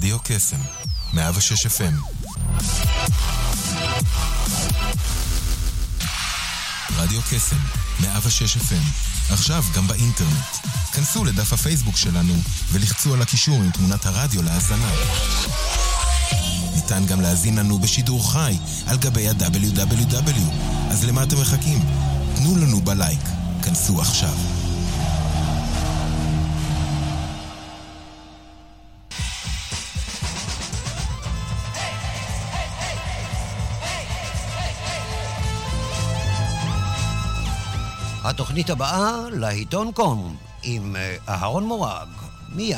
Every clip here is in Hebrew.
רדיו קסם, 106 FM. רדיו קסם, 106 FM. עכשיו גם באינטרנט. כנסו לדף הפייסבוק שלנו ולחצו על הקישור עם תמונת הרדיו להאזנה. ניתן גם להאזין לנו בשידור חי על גבי ה-www. אז למה אתם מחכים? תנו לנו בלייק. כנסו עכשיו. התוכנית הבאה לעיתון קום עם אהרון מורג, מיד.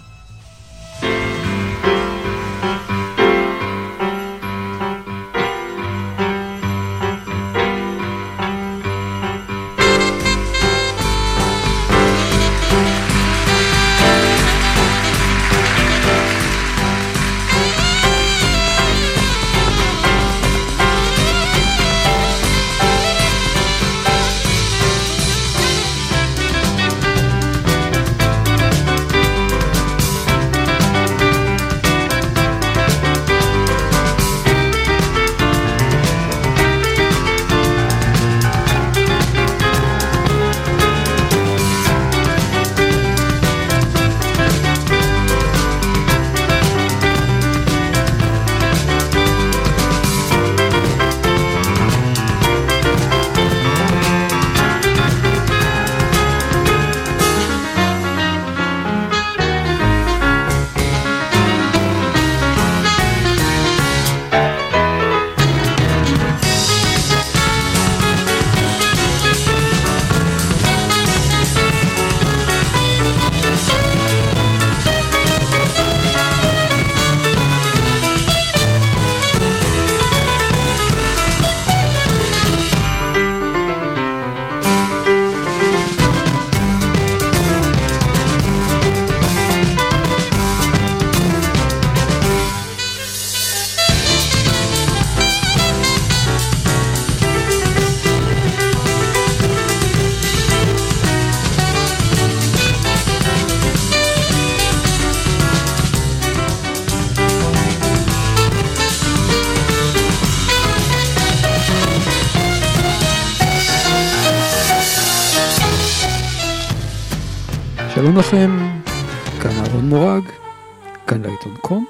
שלום לכם, כאן אהרון מורג, כאן לעיתון קום,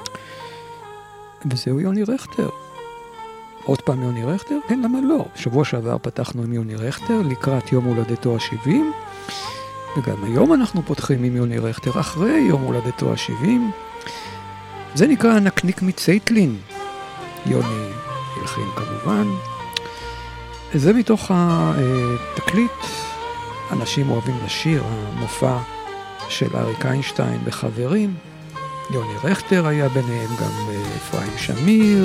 וזהו יוני רכטר. עוד פעם יוני רכטר? כן, למה לא? שבוע שעבר פתחנו עם יוני רכטר לקראת יום הולדתו ה-70, וגם היום אנחנו פותחים עם יוני רכטר אחרי יום הולדתו ה-70. זה נקרא הנקניק מצייטלין. יוני הלחין כמובן. זה מתוך התקליט אנשים אוהבים לשיר, המופע של אריק איינשטיין בחברים. יוני רכטר היה ביניהם, גם אפרים שמיר.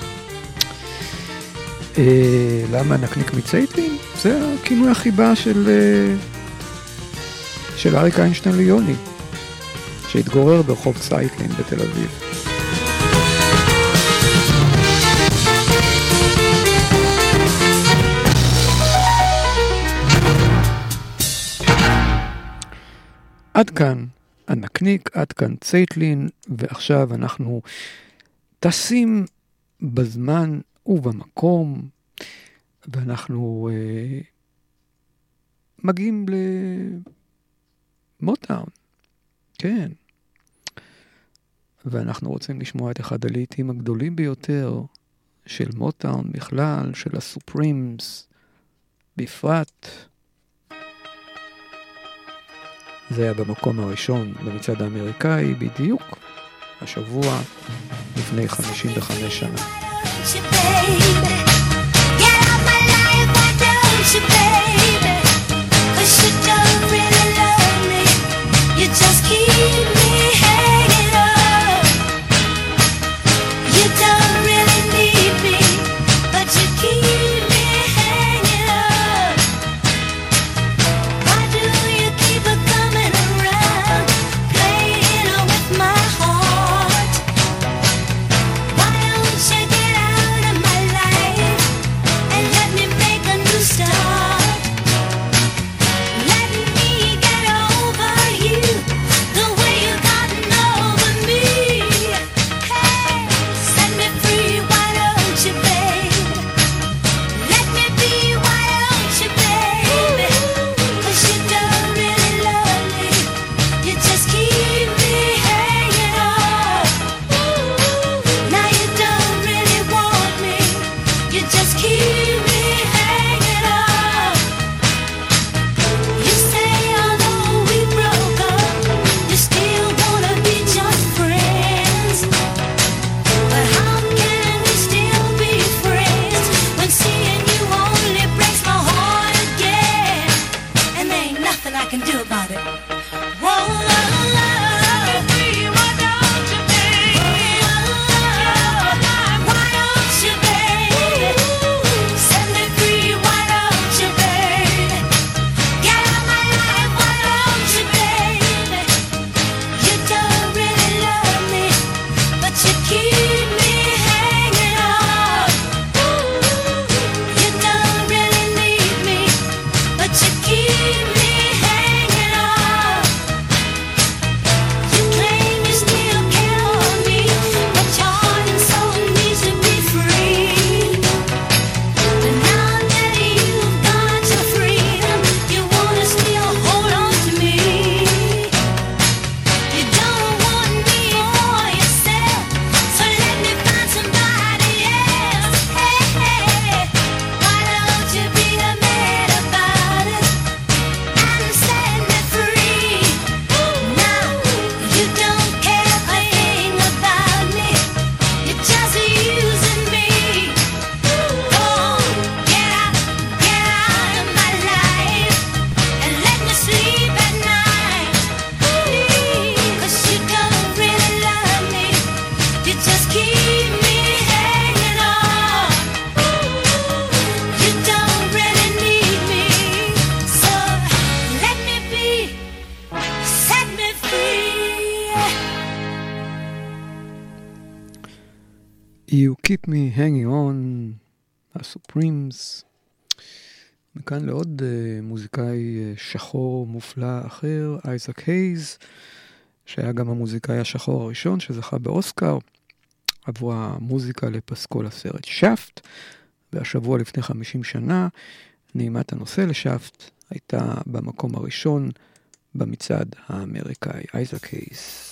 למה נקניק מצייטלין? זה הכינוי החיבה של אריק איינשטיין ליוני, שהתגורר ברחוב צייטלין בתל אביב. עד כאן הנקניק, עד כאן צייטלין, ועכשיו אנחנו טסים בזמן ובמקום, ואנחנו מגיעים למוטאון, כן. ואנחנו רוצים לשמוע את אחד הלהיטים הגדולים ביותר של מוטאון בכלל, של הסופרימס בפרט. זה היה במקום הראשון במצעד האמריקאי בדיוק השבוע לפני 55 שנה. Let me get over you the way you You Keep Me Hanging On, הסופרימס. מכאן לעוד מוזיקאי שחור מופלא אחר, אייזק הייז, שהיה גם המוזיקאי השחור הראשון שזכה באוסקר עבור המוזיקה לפסקול הסרט שפט, והשבוע לפני 50 שנה נעימת הנושא לשפט הייתה במקום הראשון במצעד האמריקאי. אייזק הייז.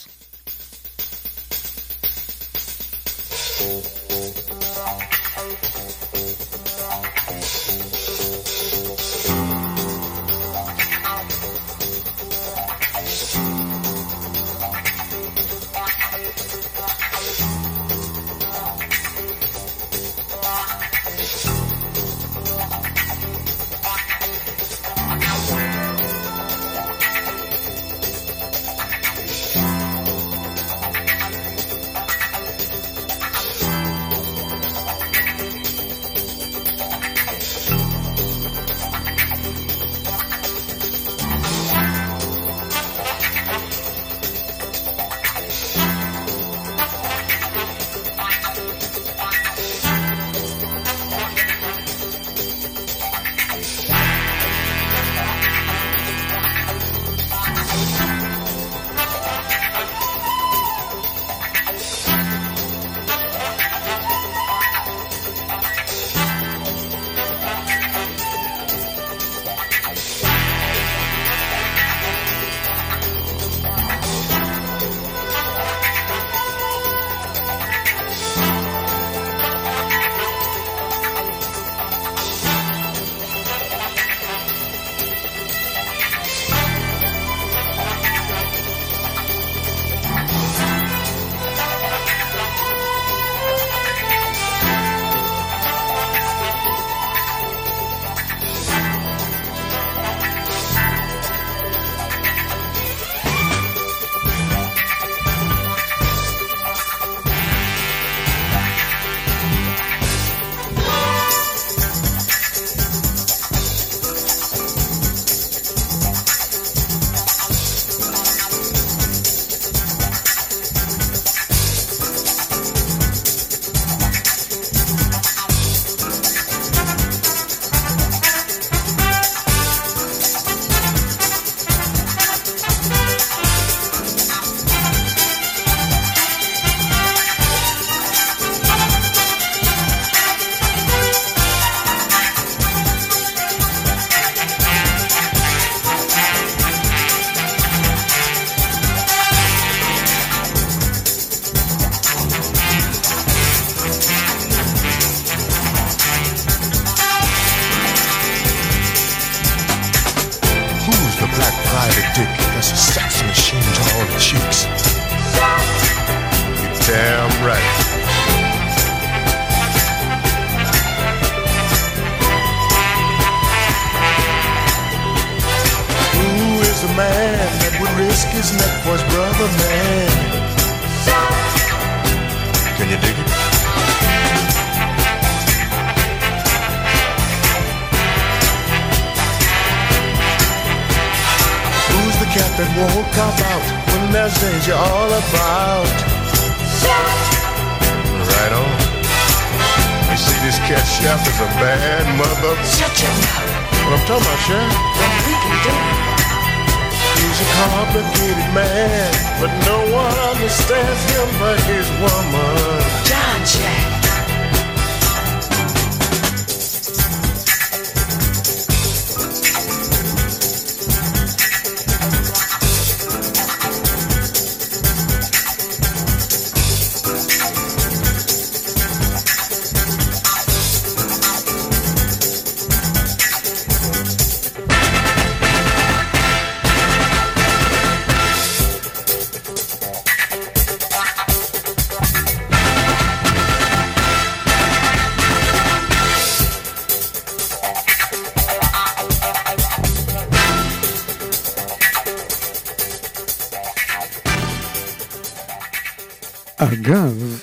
אגב,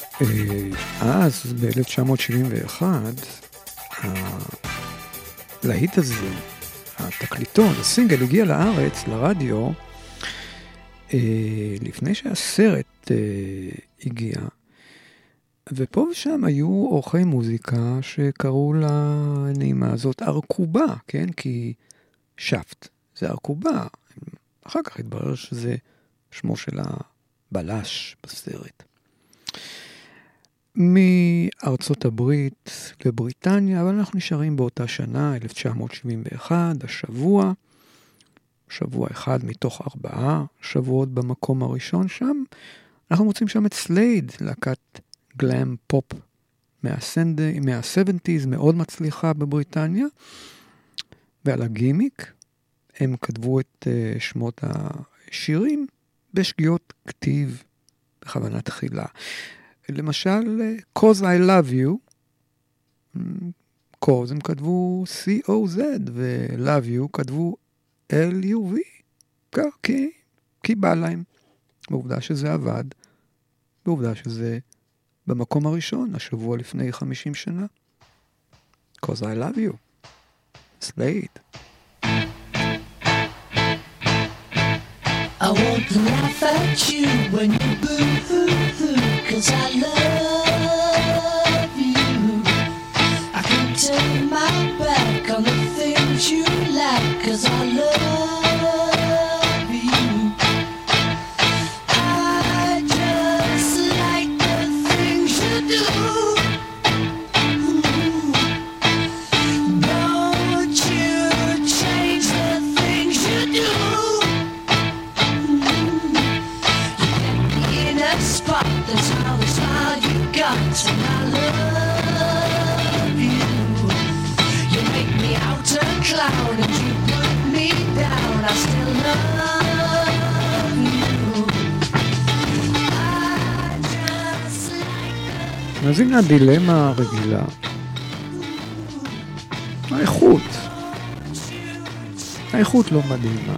אז ב-1971, הלהיט הזה, התקליטון, הסינגל הגיע לארץ, לרדיו, לפני שהסרט הגיע, ופה ושם היו אורחי מוזיקה שקראו לנעימה הזאת ארכובה, כן? כי שפט זה ארכובה. אחר כך התברר שזה שמו של הבלש בסרט. מארצות הברית לבריטניה, אבל אנחנו נשארים באותה שנה, 1971, שבוע אחד מתוך 4 שבועות במקום הראשון שם. אנחנו מוצאים שם את סלייד, להקת גלאם פופ מה-70s, מאוד מצליחה בבריטניה. ועל הגימיק, הם כתבו את שמות השירים בשגיאות כתיב בכוונה תחילה. למשל, Cause I Love You, Cause הם כתבו C-O-Z, ו-Love You כתבו L-U-V, כי בא להם. בעובדה שזה עבד, בעובדה שזה במקום הראשון, השבוע לפני 50 שנה. Cause I Love You, Slade. I want to laugh at you when you boo-hoo-hoo, 'cause I love you. I can turn my back on the things you like, 'cause I love you. I just like the things you do. Don't you change the things you do. Spot, that's how the smile you got, and I love you. You make me out a clown and you put me down, I still love you. I just like אז הנה הדילמה הרגילה. האיכות לא מדהימה.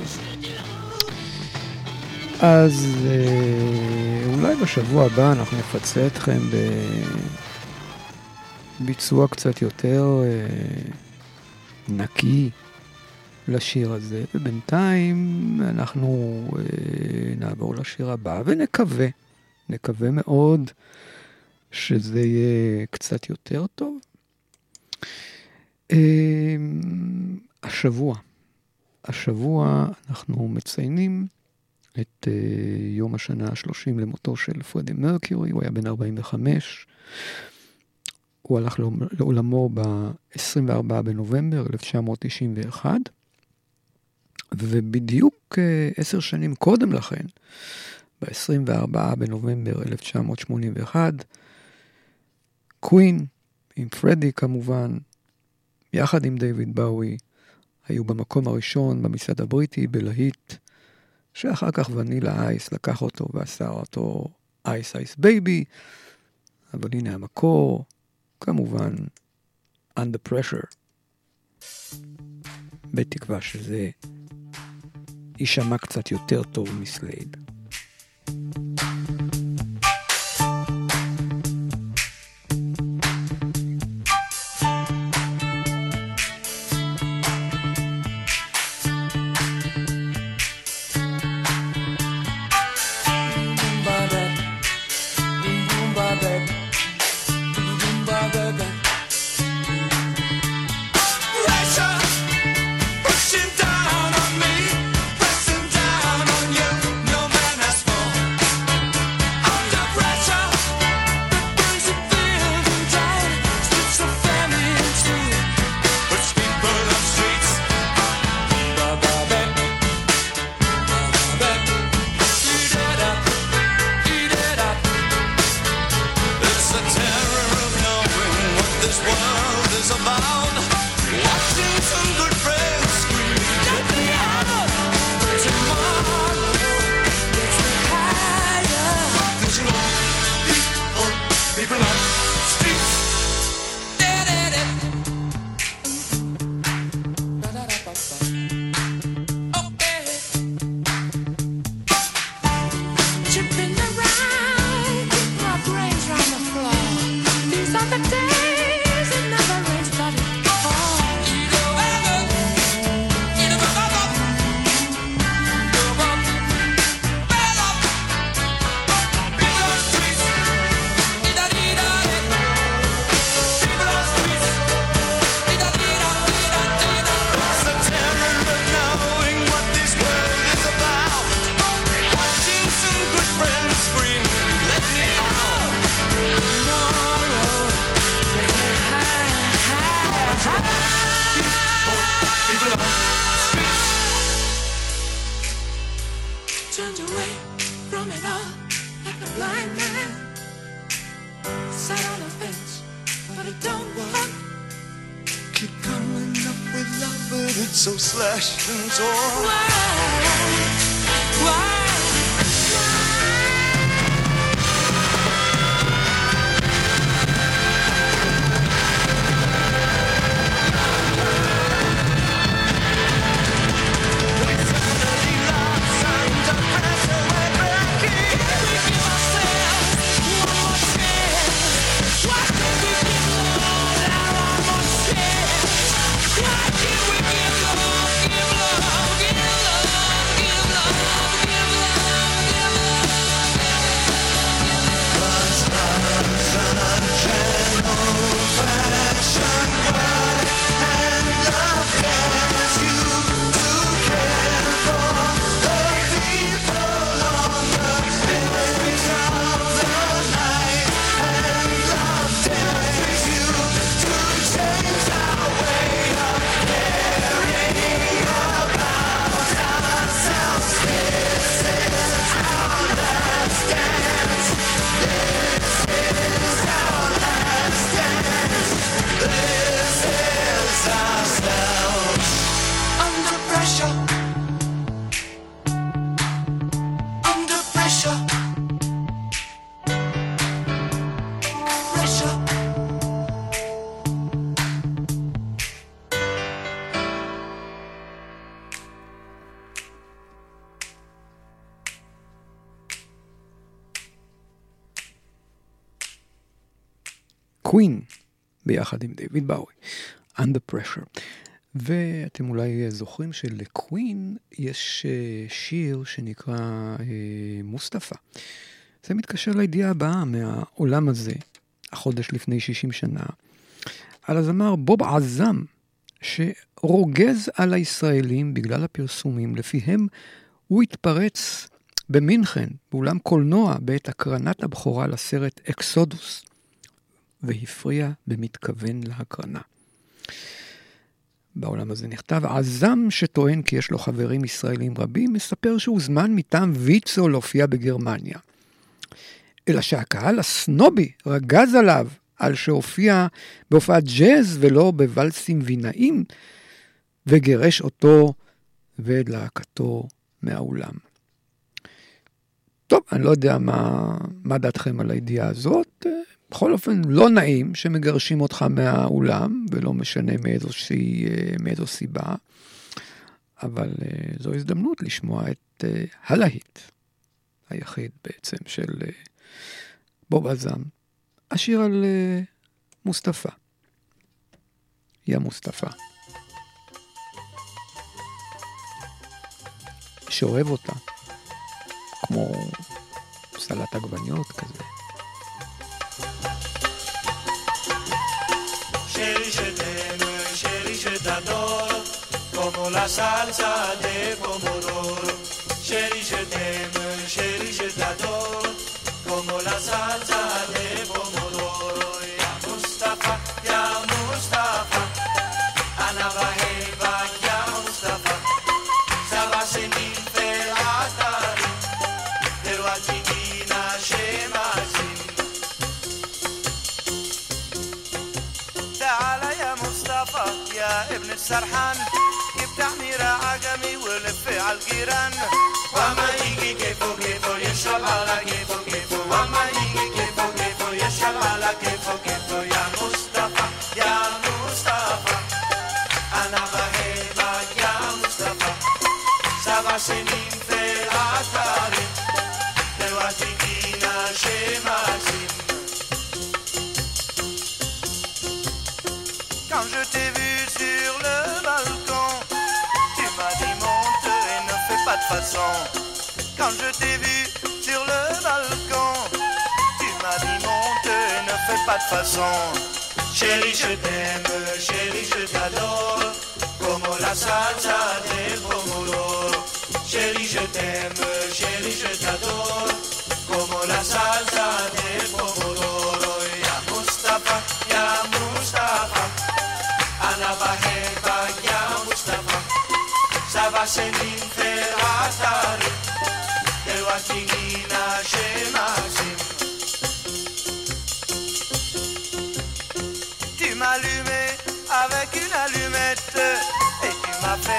אז אולי בשבוע הבא אנחנו נפצה אתכם בביצוע קצת יותר נקי לשיר הזה, ובינתיים אנחנו נעבור לשיר הבא ונקווה מאוד שזה יהיה קצת יותר טוב. השבוע אנחנו מציינים את יום השנה ה-30 למותו של פרדי מרקיורי. הוא היה בן 45. הוא הלך לעולמו ב-24 בנובמבר 1991. ובדיוק 10 שנים קודם לכן, ב-24 בנובמבר 1981, קווין, עם פרדי כמובן, יחד עם דיוויד באוי, היו במקום הראשון במצעד הבריטי בלהיט, שאחר כך ונילה אייס לקח אותו ועשה אותו אייס אייס בייבי, אבל הנה המקור, כמובן, Under Pressure. בתקווה שזה יישמע קצת יותר טוב מסלייד. Pushing down on me, pressing down on you. No matter so slashed and torn. Why? קווין, ביחד עם דיוויד באוי, Under Pressure. ואתם אולי זוכרים שלקווין יש שיר שנקרא מוסטפא. זה מתקשר לידיעה הבאה מהעולם הזה, החודש לפני 60 שנה, על הזמר בוב עזם, שרוגז על הישראלים בגלל הפרסומים, לפיהם הוא התפרץ במינכן, באולם קולנוע, בעת הקרנת הבכורה לסרט אקסודוס, והפריע במתכוון להקרנה. בעולם הזה נכתב, עזם שטוען כי יש לו חברים ישראלים רבים, מספר שהוא זמן מטעם ויצו להופיע בגרמניה. אלא שהקהל הסנובי רגז עליו על שהופיע בהופעת ג'אז ולא בוולסים וינאים, וגרש אותו ואת להקתו מהאולם. טוב, אני לא יודע מה דעתכם על הידיעה הזאת. בכל אופן, לא נעים שמגרשים אותך מהאולם, ולא משנה מאיזו סיבה, אבל זו הזדמנות לשמוע את הלהיט היחיד בעצם של בוב עזם, השיר על מוסטפא. יא מוסטפא. שאוהב אותה, כמו סלט עגבניות כזה. Chérie, je t'aime, chérie, je t'adore, comme la salsa de pomodoro. Chérie, je t'aime, chérie, je t'adore, comme la salsa de pomodoro. Ya Mustafa, Ana Baheba, ya Mustafa, Saba Senin Felatari, Pero Atigina Shemazin. تعال يا مصطفى يا ابن السرحان افتحني راعقمي ولف على الجيران وما يجي كيفو كيفو يشرب على كيفو كيفو وما يجي كيفو كيفو يشرب على كيفو كيفو يا مصطفى أنا بحبك يا مصطفى 7 سنين في العطاري دلوقتي جينا شماسين. Quand je t'ai vu sur le balcon, tu m'as dit monte et ne fais pas de façon. Quand je t'ai vu sur le balcon, tu m'as dit monte et ne fais pas de façon. Chérie, je t'aime, chérie, je t'adore, como la salsa del pomodoro. Chérie, je t'aime, chérie, je t'adore, como la salsa del pomodoro. Ya Mustafa, أنا بحبك يا مصطفى 7 سنين في العطاري دلوقتي جينا شماسين. Tu m'as allumé avec une allumette et tu m'as fait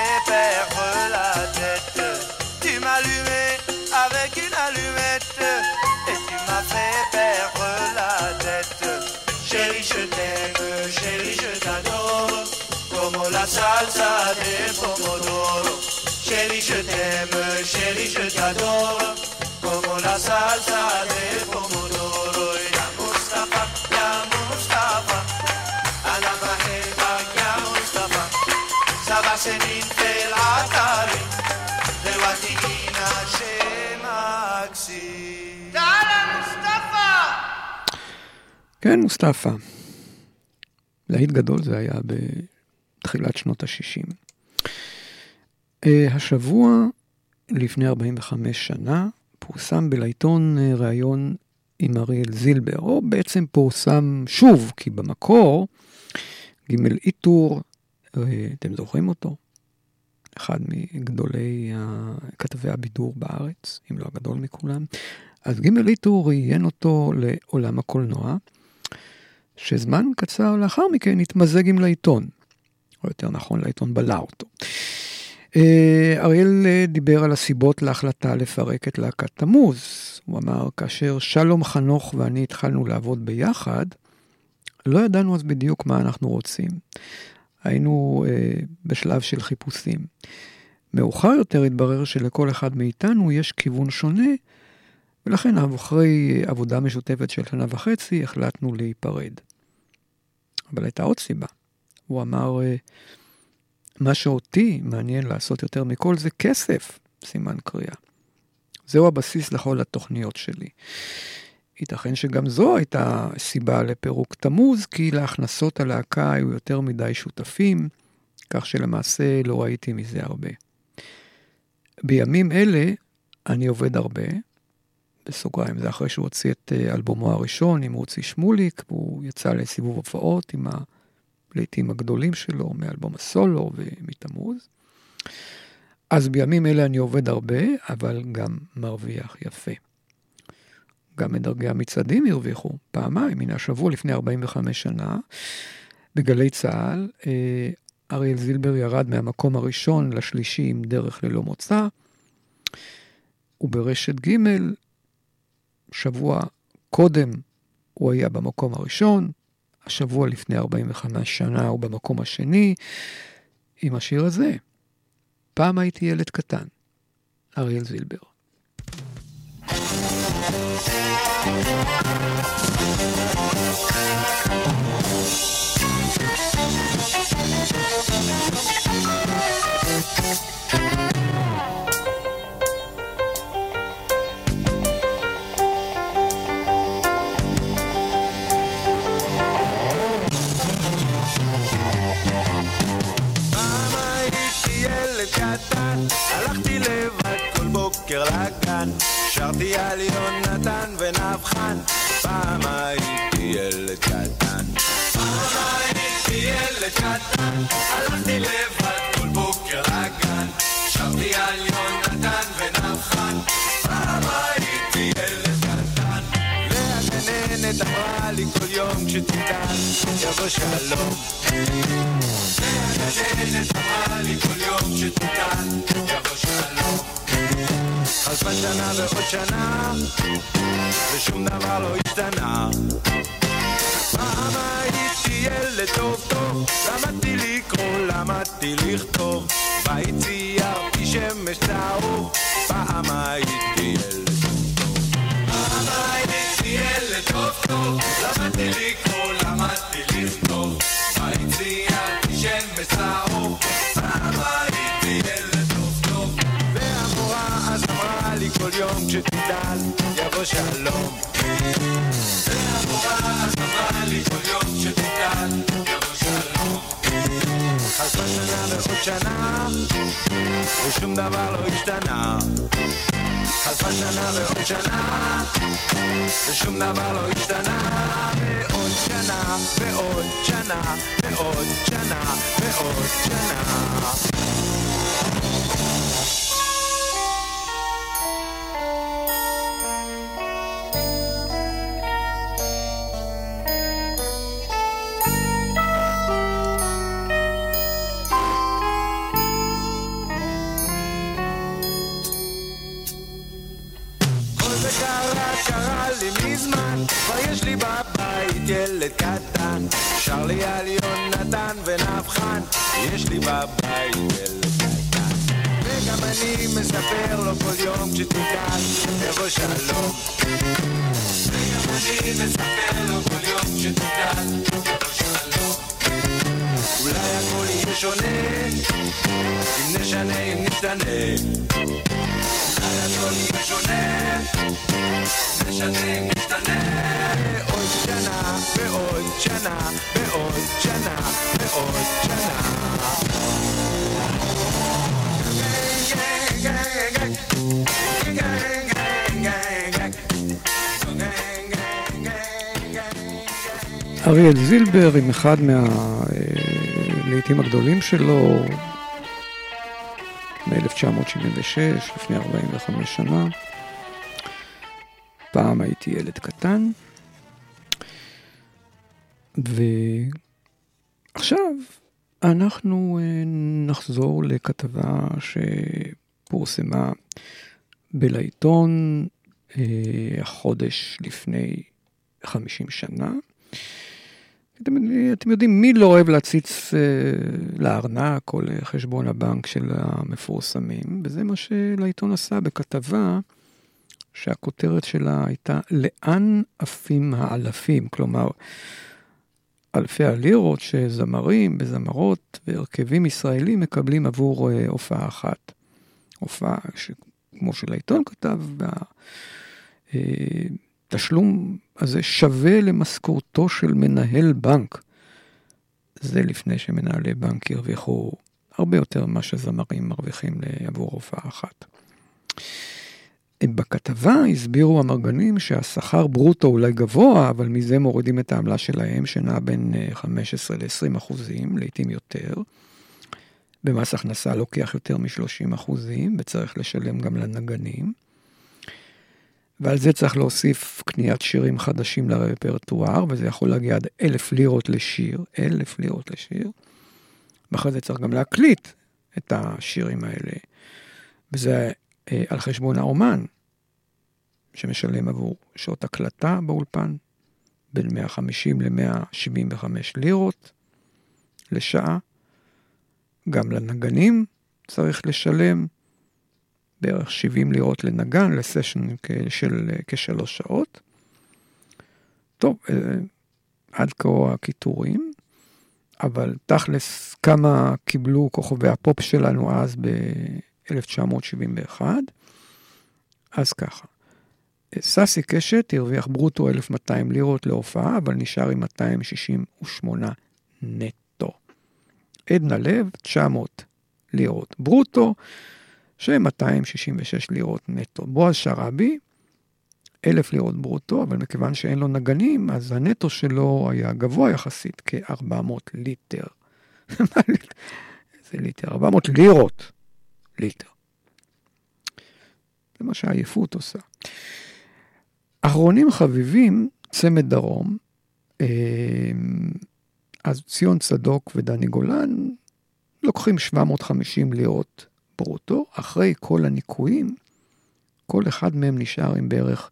salsa de pomodoro. Chérie, je t'aime, chérie, je t'adore, como la salsa de pomodoro. Ya Mustafa, ana maheba, ya Mustafa, sabasenin fel atari, de watigina shemaxi. Dala Mustafa! כן, מוסטפא. להיט גדול זה היה בתחילת שנות ה-60. השבוע, לפני 45 שנה, פורסם בלעיתון ראיון עם אריאל זילבר, או בעצם פורסם שוב, כי במקור, גימל איתור, אתם זוכרים אותו? אחד מגדולי כתבי הבידור בארץ, אם לא הגדול מכולם. אז גימל איתור ראיין אותו לעולם הקולנוע, שזמן קצר לאחר מכן התמזג עם לעיתון, או יותר נכון, לעיתון בלע אותו. אריאל דיבר על הסיבות להחלטה לפרק את להקת תמוז. הוא אמר, כאשר שלום חנוך ואני התחלנו לעבוד ביחד, לא ידענו אז בדיוק מה אנחנו רוצים. היינו בשלב של חיפושים. מאוחר יותר התברר שלכל אחד מאיתנו יש כיוון שונה, ולכן אחרי עבודה משותפת של 1.5 שנה, החלטנו להיפרד. אבל הייתה עוד סיבה. הוא אמר, מה שאותי מעניין לעשות יותר מכל זה כסף, סימן קריאה. זהו הבסיס לכל התוכניות שלי. ייתכן שגם זו הייתה סיבה לפירוק תמוז, כי להכנסות הלהקה היו יותר מדי שותפים, כך שלמעשה לא ראיתי מזה הרבה. בימים אלה אני עובד הרבה, בסוגריים, זה אחרי שהוא הוציא את אלבומו הראשון עם רוצי שמוליק, והוא יצא לסיבוב הופעות עם הלהיטים הגדולים שלו, מאלבום הסולו ומתמוז. אז בימים אלה אני עובד הרבה, אבל גם מרוויח יפה. גם מדרגי המצעדים הרוויחו פעמיים, מן השבוע לפני 45 שנה, בגלי צהל, אריאל זילבר ירד מהמקום הראשון לשלישי עם דרך ללא מוצא, וברשת ג' שבוע קודם הוא היה במקום הראשון, השבוע לפני 45 שנה הוא במקום השני, עם השיר הזה, פעם הייתי ילד קטן, אריאל זילבר. הלכתי לבד כל בוקר לגן, שרתי על יונתן ונבחן, פעם הייתי ילד קטן. הלכתי לבד כל בוקר לגן, שרתי על יונתן ונבחן, פעם הייתי ילד קטן. והגננת אמרה לי כל יום כשתגדל יבוא שלום. והגננת אמרה לי כל יום שתוקן יבוא שלום. חלפה שנה ועוד שנה ושום דבר לא השתנה. פעם הייתי ילד טוב טוב, למדתי לקרוא, למדתי לכתוב, בית ציירתי שמש צהוב. פעם הייתי ילד טוב. פעם הייתי ילד טוב טוב, למדתי לקרוא, למדתי לכתוב, בית ציירתי שמש צהוב. פעם הייתי ילד טוב טוב. והמורה אז אמרה לי כל יום כשתגדל יבוא שלום. והמורה אז אמרה לי כל יום כשתגדל יבוא שלום. חלפה שנה ועוד שנה ושום דבר לא השתנה. חלפה שנה ועוד שנה ושום דבר לא השתנה. ועוד שנה ועוד שנה ועוד שנה ועוד שנה. כל זה קרה קרה לי מזמן, כבר יש לי בבית ילד קטן, שר לי על יונתן ונבחן, יש לי בבית ילד קטן, וגם אני מספר לו כל יום כשתגדל, יבוא שלום. וגם אני מספר לו כל יום כשתגדל, יבוא שלום. אולי הכל יהיה שונה, אם נשנה, אם נשתנה. אולי הכל יהיה שונה, נשנה, אם נשתנה. עוד שנה, ועוד שנה, ועוד שנה, ועוד שנה. אריאל זילבר עם אחד מהלהיטים הגדולים שלו מ-1976, לפני 45 שנה. פעם הייתי ילד קטן. ועכשיו אנחנו נחזור לכתבה שפורסמה בלעיתון החודש לפני 50 שנה. אתם יודעים, מי לא אוהב להציץ לארנק או לחשבון הבנק של המפורסמים, וזה מה שלעיתון עשה בכתבה שהכותרת שלה הייתה לאן עפים האלפים, כלומר אלפי הלירות שזמרים וזמרות והרכבים ישראלים מקבלים עבור הופעה אחת. הופעה כמו שלעיתון כתב, תשלום הזה שווה למשכורתו של מנהל בנק. זה לפני שמנהלי בנק ירוויחו הרבה יותר ממה שזמרים מרוויחים עבור הופעה אחת. בכתבה הסבירו המרגנים שהשכר ברוטו אולי גבוה, אבל מזה מורידים את העמלה שלהם, שנע בין 15 ל-20%, לעתים יותר. במס הכנסה לוקח יותר מ-30%, וצריך לשלם גם לנגנים. ועל זה צריך להוסיף קניית שירים חדשים לרפרטואר, וזה יכול להגיע עד 1,000 לירות לשיר, 1,000 לירות לשיר. ואחרי זה צריך גם להקליט את השירים האלה. וזה על חשבון האומן, שמשלם עבור שעות הקלטה באולפן, בין 150 ל-175 לירות לשעה. גם לנגנים צריך לשלם בערך 70 לירות לנגן, לסשן של כ3 שעות. טוב, עד כה הכיתורים, אבל תכלס כמה קיבלו כוכבי הפופ שלנו אז ב-1971. אז ככה, ססי קשת הרוויח ברוטו 1,200 לירות להופעה, אבל נשאר עם 268 נטו. עדנה לב 900 לירות ברוטו, שהם 266 לירות נטו. בועז שרעבי 1,000 לירות ברוטו, אבל מכיוון שאין לו נגנים, אז הנטו שלו היה גבוה יחסית, כ-400 ליטר. זה ליטר, 400 לירות ליטר. זה מה שהעייפות עושה. אחרונים חביבים, צמד דרום, אז ציון צדוק ודני גולן, לוקחים 750 לירות ברוטו, אחרי כל הניקויים, כל אחד מהם נשאר עם בערך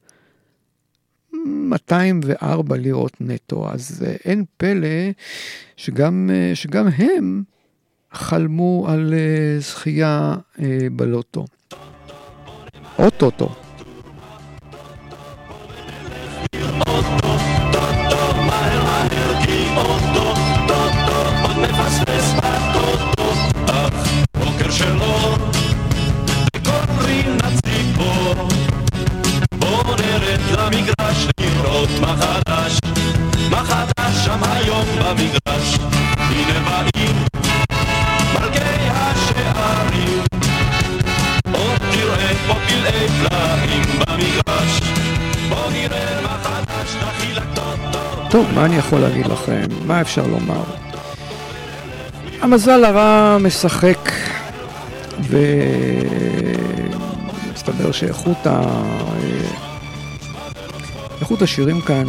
204 לירות נטו, אז אין פלא שגם הם חלמו על זכייה בלוטו. אוטוטו. בוקר שלו בכל רינה ציפור, בוא נרד למגרש לראות מה חדש שם היום במגרש. הנה באים מלכי השערים, עוד תראה פה פלאי פלאים במגרש, בוא נראה מה חדש תחילה טוב. טוב, מה אני יכול להגיד לכם? מה אפשר לומר? המזל הרע משחק, ומסתבר שאיכות השירים כאן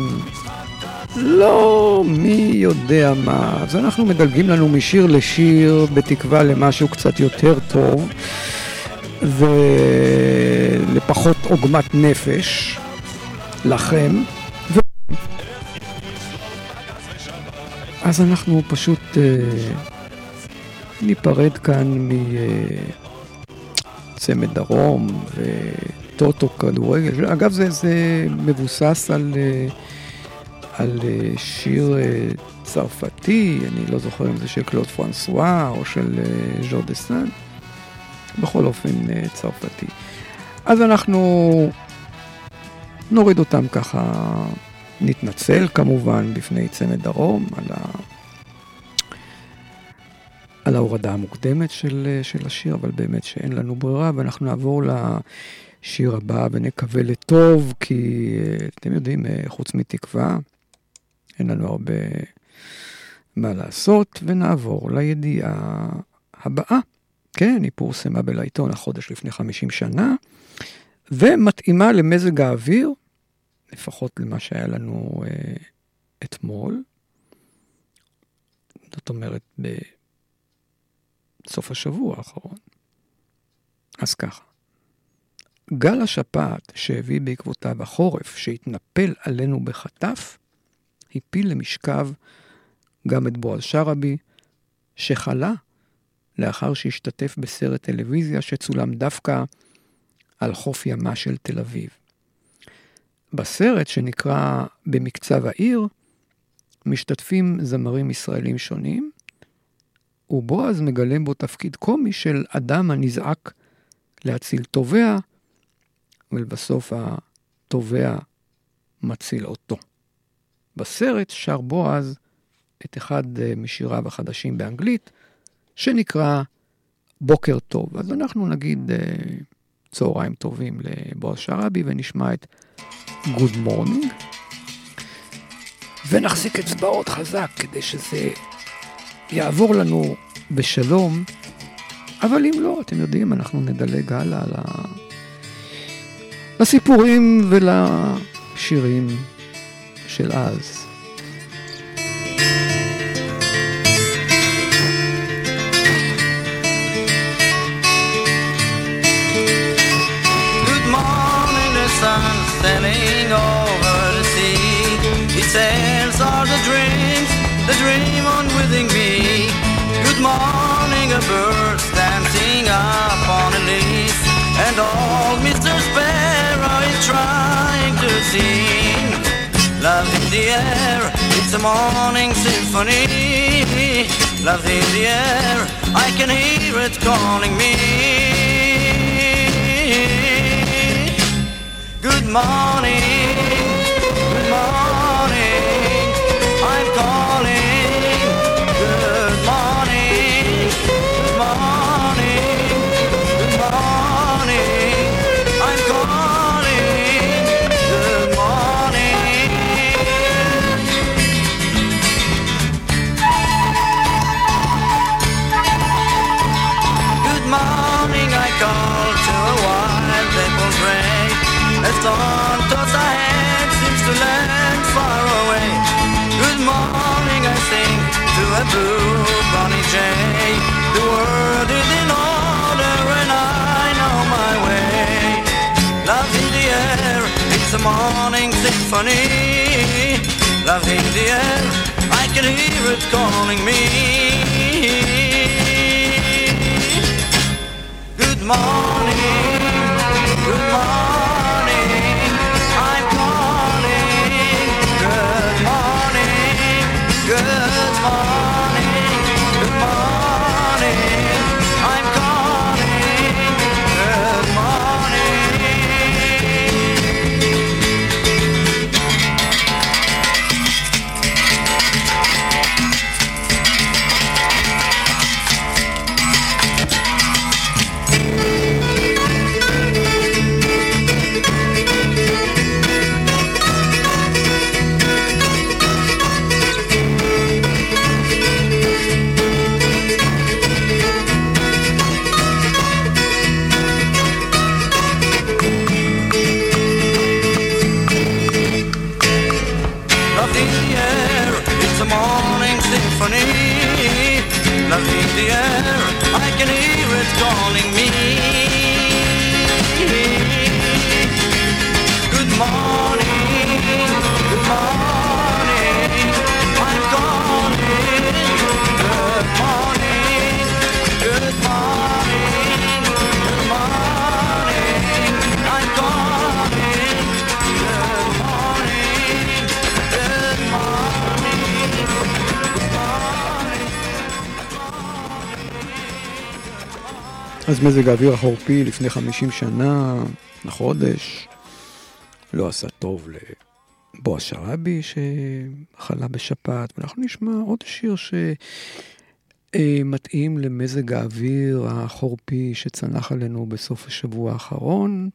לא מי יודע מה. אז אנחנו מגלגים לנו משיר לשיר בתקווה למשהו קצת יותר טוב ולפחות עוגמת נפש. לכם. אז אנחנו פשוט ניפרד כאן מצמד דרום וטוטו כדורגל. אגב, זה מבוסס על שיר צרפתי, אני לא זוכר אם זה של קלוד פרנסואה או של ז'ו דסן, בכל אופן צרפתי. אז אנחנו נוריד אותם ככה, נתנצל כמובן בפני צמד דרום על ההורדה המוקדמת של השיר, אבל באמת שאין לנו ברירה, ואנחנו נעבור לשיר הבא ונקווה לטוב, כי אתם יודעים, חוץ מתקווה, אין לנו הרבה מה לעשות, ונעבור לידיעה הבאה. כן, היא פורסמה בלעיתון החודש לפני 50 שנה, ומתאימה למזג האוויר, לפחות למה שהיה לנו אתמול, זאת אומרת בסוף השבוע האחרון. אז ככה, גל השפעת שהביא בעקבותיו החורף שהתנפל עלינו בחטף, הפיל למשכב גם את בועז שרעבי, שחלה לאחר שהשתתף בסרט טלוויזיה שצולם דווקא על חוף ימה של תל אביב. בסרט שנקרא במקצב העיר, משתתפים זמרים ישראלים שונים, ובועז מגלם בו תפקיד קומי של אדם הנזעק להציל תובע, ולבסוף התובע מציל אותו. בסרט שר בועז את אחד משיריו החדשים באנגלית, שנקרא בוקר טוב. אז אנחנו נגיד צהריים טובים לבועז שרעבי, ונשמע את Good Morning, ונחזיק אצבעות חזק כדי שזה יעבור לנו בשלום, אבל אם לא, אתם יודעים, אנחנו נדלג הלאה לסיפורים ולשירים של אז. Sailing over the sea, it sails all the dreams, the dream unwitting me. Good morning, a bird dancing up on a leaf, and old Mr. Sparrow is trying to sing. Love in the air, it's a morning symphony. Love in the air, I can hear it calling me. Good morning, good morning, I'm calling. Good morning, good morning, good morning, I'm calling. Good morning. Good morning, I call to a wild apple gray. As dawn toss ahead seems to land far away. Good morning, I sing to a blue bonny jay. The world is in order and I know my way. Love in the air, it's a morning symphony. Love in the air, I can hear it calling me. Good morning, good morning. Good morning, good morning, I'm calling. Good morning. Love in the air, I can hear it calling me. Good morning. אז מזג האוויר החורפי לפני 50 שנה, לחודש, לא עשה טוב לבועז שרעבי שחלה בשפעת, ואנחנו נשמע עוד שיר שמתאים למזג האוויר החורפי שצנח עלינו בסוף השבוע האחרון.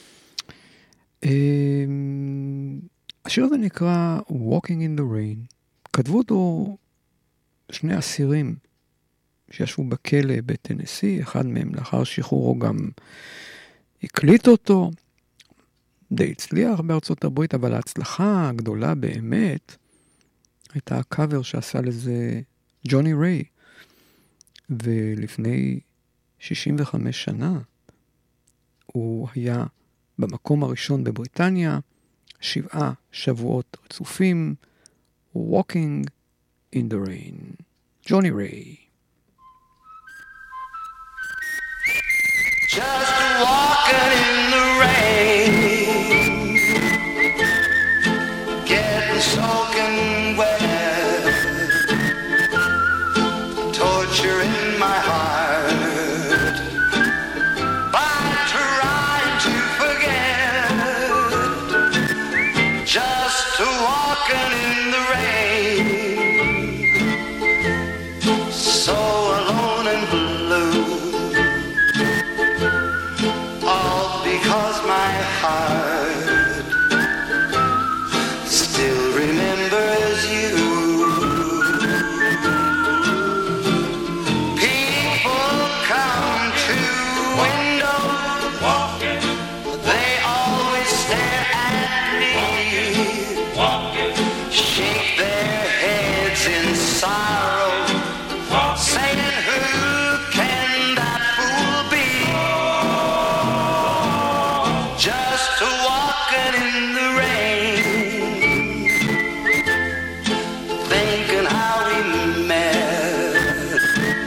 השיר הזה נקרא Walking in the Rain. כתבו אותו שני אסירים שישבו בכלא בטנסי, אחד מהם לאחר שחרורו גם הקליט אותו, די הצליח בארצות הברית, אבל ההצלחה הגדולה באמת הייתה הקאבר שעשה לזה ג'וני ריי, ולפני 65 שנה הוא היה במקום הראשון בבריטניה, 7 שבועות רצופים, Walking in the Rain. ג'וני ריי. Just walking in the rain, getting soaking wet, torture in my heart, by trying to forget, just walking in the rain, so alone and blue. Because my heart still remembers you. People come to windows, walking. They always stare at me, walking. Shake their heads in sorrow, saying, who can that fool be? Just walking in the rain, thinking how we met,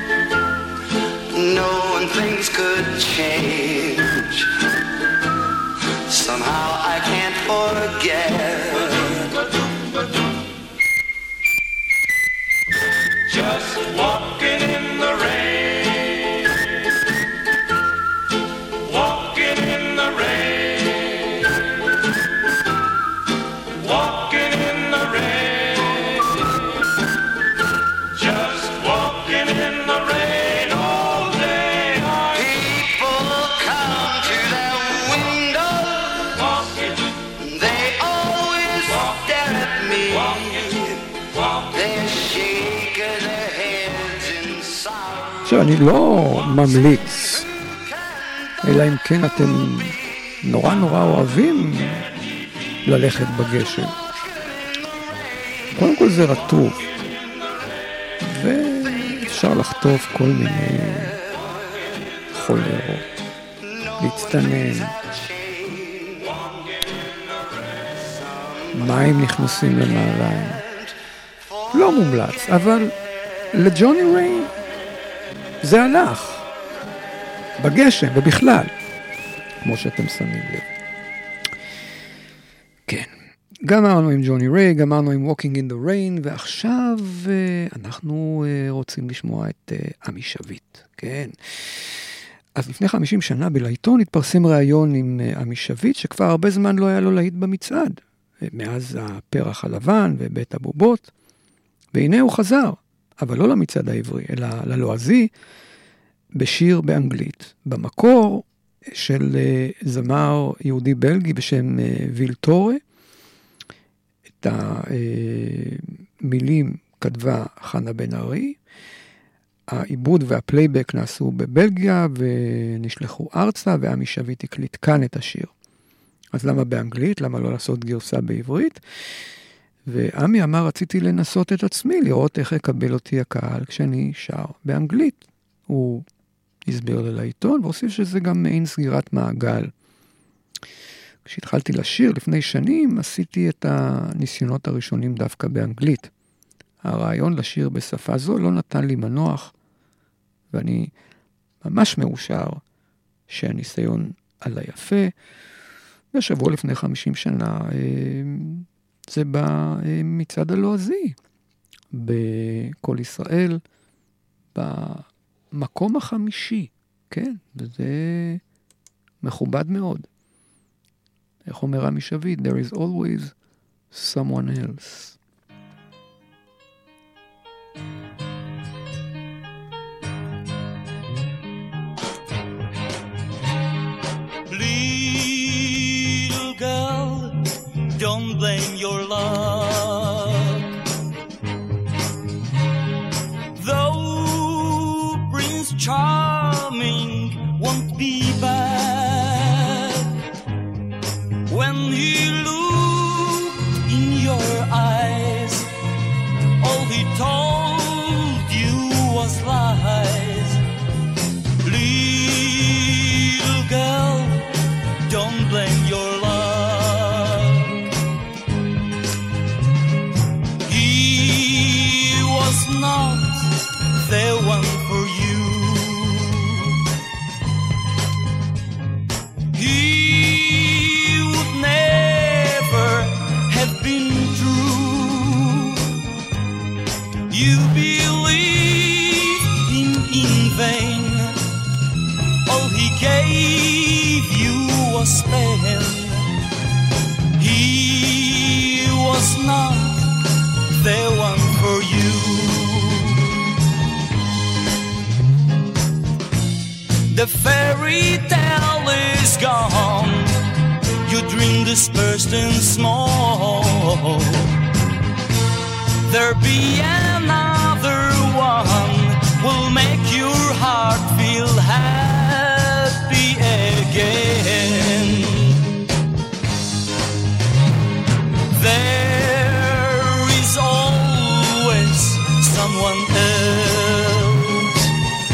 knowing things could change. Somehow I can't forget. Just walking in the rain, walking in the rain, walking in the rain, just walking in the rain all day. People come to their window, walking. They always stare at me, walking. They're shaking their heads in sorrow. עכשיו, אני לא ממליץ, אלא אם כן אתם נורא נורא אוהבים ללכת בגשם. קודם כל זה רטוב, ואפשר לחטוף כל מיני חולרות, להצטנן, מים נכנסים למעליים. לא מומלץ, אבל לג'וני ריי זה הלך בגשם ובכלל, כמו שאתם שמים לב. כן, גמרנו עם ג'וני ריי, גמרנו עם Walking in the Rain, ועכשיו אנחנו רוצים לשמוע את עמי שביט, כן. אז לפני 50 שנה בלעיתון התפרסם ראיון עם עמי שביט, שכבר הרבה זמן לא היה לו להיט במצעד, מאז הפרח הלבן ובית הבובות, והנה הוא חזר, אבל לא למצעד העברי, אלא ללועזי, בשיר באנגלית, במקור של זמר יהודי בלגי בשם וילטורה. את המילים כתבה חנה בן ארי, העיבוד והפלייבק נעשו בבלגיה ונשלחו ארצה, ועמי שביט הקליט כאן את השיר. אז למה באנגלית? למה לא לעשות גרסה בעברית? ועמי אמר, רציתי לנסות את עצמי, לראות איך יקבל אותי הקהל כשאני שר באנגלית. הוא הסביר ללעיתון, והוסיף שזה גם מעין סגירת מעגל. כשהתחלתי לשיר לפני שנים, עשיתי את הניסיונות הראשונים דווקא באנגלית. הרעיון לשיר בשפה זו לא נתן לי מנוח, ואני ממש מאושר שהניסיון עלה יפה. ושבוע לפני 50 שנה, זה במצעד הלועזי, בכל ישראל, במקום החמישי, כן, וזה מכובד מאוד. איך אומר רמי שביט? There is always someone else. Little girl, don't blame your luck. Though Prince Charming won't be back, when he looked in your eyes, all he told you was lies. Little girl, don't blame your luck. He was not the one for you. He would never have been true. You believed him in vain. All he gave you was pain. He was not the one for you. The fairy tale is gone. Your dream dispersed in smoke. There be another one will make your heart feel happy again. There is always someone else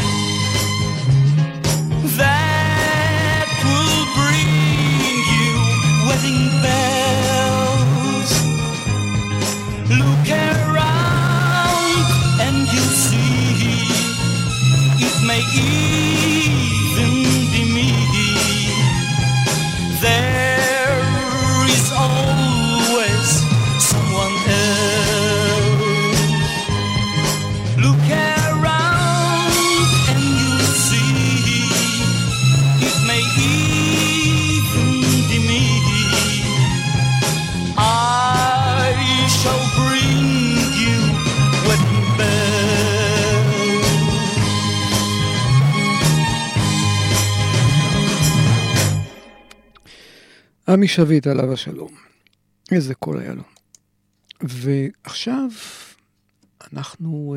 that will bring you wedding bells. Look around and you'll see it may even be me. There is always someone else. Look around and you'll see it may even be me. I shall bring you wedding bells. עמי שביט עליו השלום. איזה קול היה לו. ועכשיו אנחנו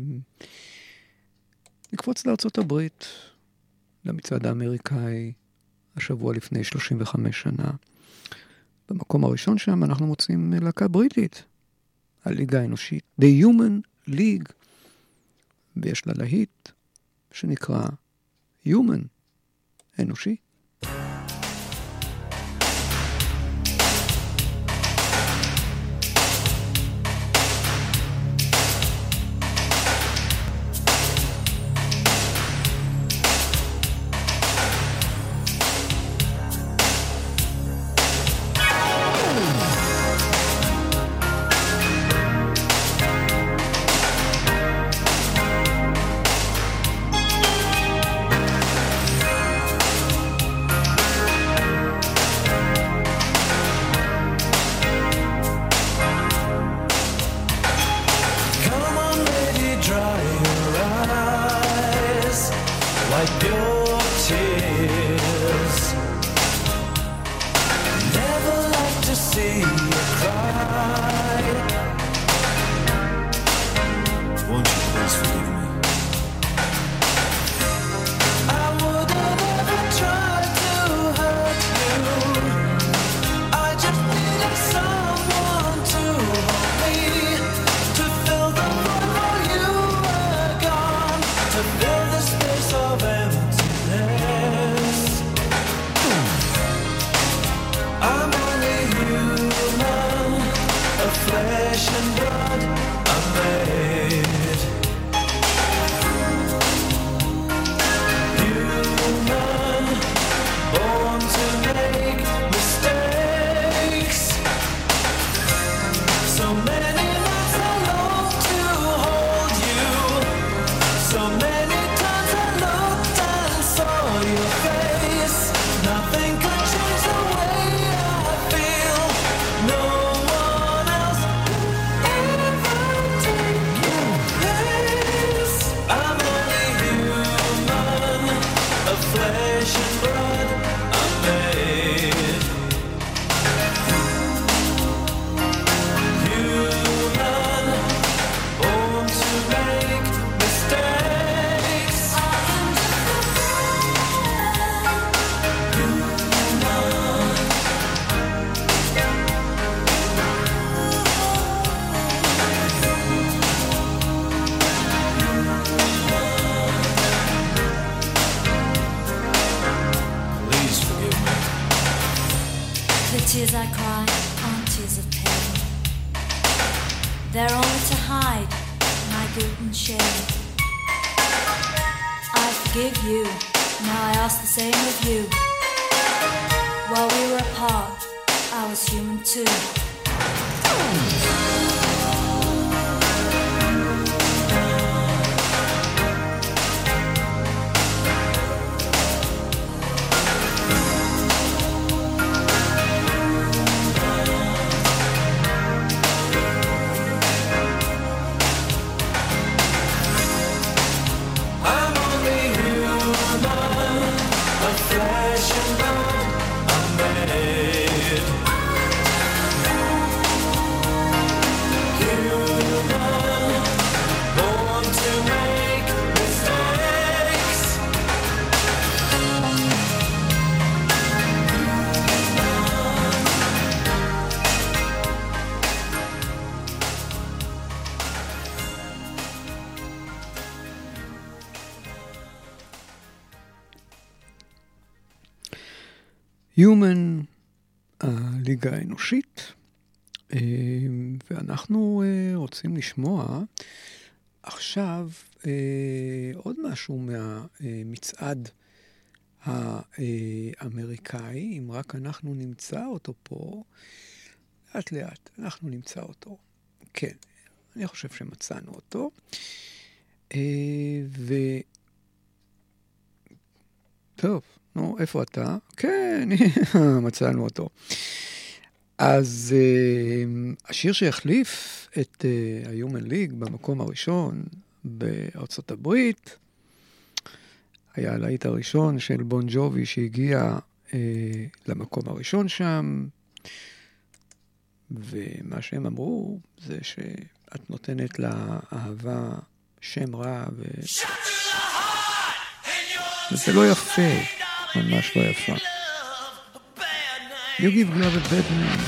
נקפוץ לארצות הברית, למצעד האמריקאי, השבוע לפני 35 שנה. במקום הראשון שם אנחנו מוצאים להקה בריטית, הליגה האנושית, The Human League, ויש לה להיט שנקרא Human, אנושי. So many times I looked and saw there only to hide my guilt and shame. I forgive you, now I ask the same of you. While we were apart, I was human too. Human, הליגה האנושית, ואנחנו רוצים לשמוע עכשיו עוד משהו מהמצעד האמריקאי, אם רק אנחנו נמצא אותו פה, לאט לאט, אנחנו נמצא אותו. כן, אני חושב שמצאנו אותו. טוב. נו, איפה אתה? כן, מצאנו אותו. אז השיר שהחליף את ה-Human League במקום הראשון בארצות הברית, היה הלהיט הראשון של בון ג'ובי שהגיע למקום הראשון שם, ומה שהם אמרו זה שאת נותנת לאהבה שם רע, וזה לא יפה. ממש לא יפה. You give love a bad name.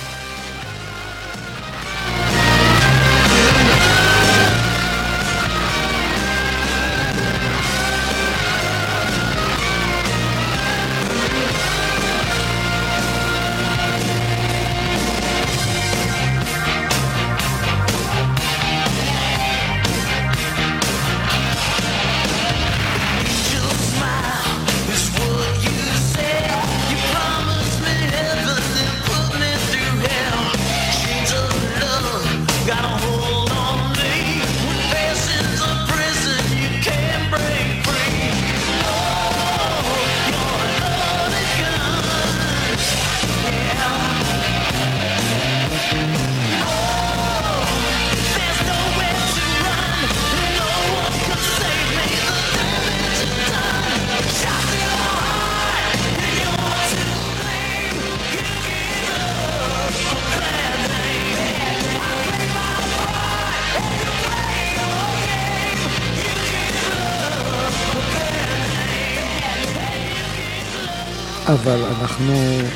אבל אנחנו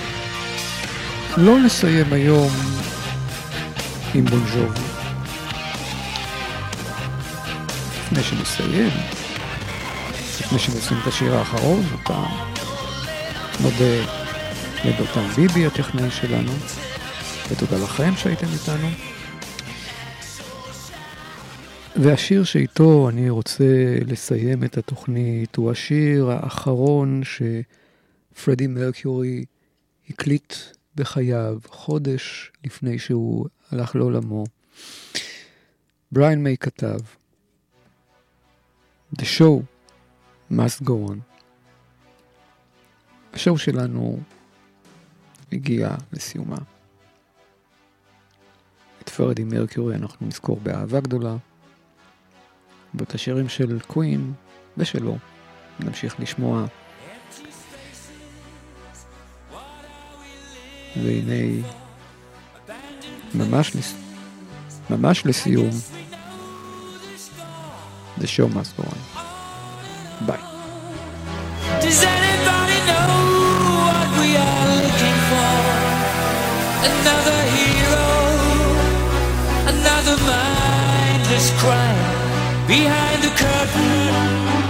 לא נסיים היום עם בון ג'ובי. לפני שנסיים, לפני שנשים את השיר האחרון, אותה נודה לדותן ביבי, הטכנאי שלנו, ותודה לכם שהייתם איתנו. והשיר שאיתו אני רוצה לסיים את התוכנית הוא השיר האחרון שפרדי מרקיורי הקליט בחייו, חודש לפני שהוא הלך לעולמו. בריין מיי כתב, The show must go on. השואו שלנו הגיע לסיומה. את פרדי מרקיורי אנחנו נזכור באהבה גדולה, ואת השירים של קווין ושלו נמשיך לשמוע. והנה ממש לסיום, The show must go on. Bye. Does anybody know what we are looking for? Another hero, another mindless crime behind the curtain.